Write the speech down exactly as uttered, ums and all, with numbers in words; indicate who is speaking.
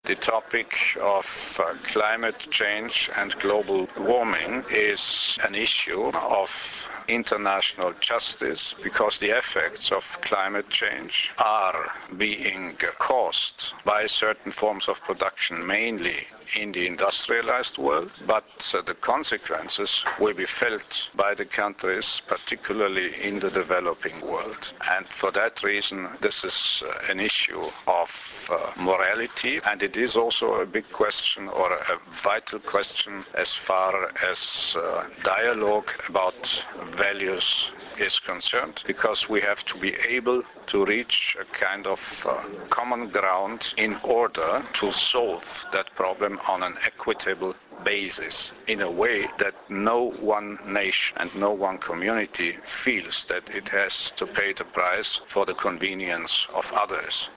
Speaker 1: The topic of uh, climate change and global warming is an issue of international justice because the effects of climate change are being caused by certain forms of production, mainly in the industrialized world, but uh, the consequences will be felt by the countries, particularly in the developing world. And for that reason, this is uh, an issue of uh, morality, and it is also a big question or a vital question as far as uh, dialogue about values is concerned, because we have to be able to reach a kind of uh, common ground in order to solve that problem on an equitable basis in a way that no one nation and no one community feels that it has to pay the price for the convenience of others.